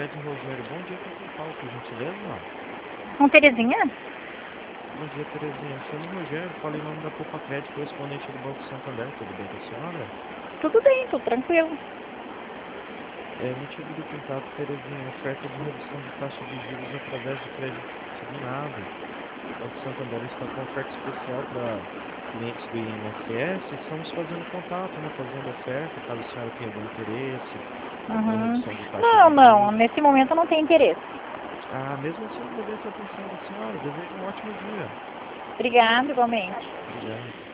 Fred Rogério, bom dia, com quem fala, por gentileza? Com Terezinha? Bom dia, Terezinha. Chamo Rogério, falei em nome da Copa Crédito, correspondente do Banco Santander, tudo bem com a senhora? Tudo bem, tudo tranquilo. Motivo do contato, Terezinha, oferta de redução de taxa de juros através de crédito consignado. O Banco Santander está com oferta especial para clientes do INSS. Estamos fazendo contato, né, fazendo oferta, caso a senhora tenha algum interesse, alguma Uhum. redução de taxa Não, de não, juros. nesse momento eu não tenho interesse. Ah, mesmo assim, agradeço a atenção da senhora. Desejo um ótimo dia. Obrigada, igualmente. Obrigado.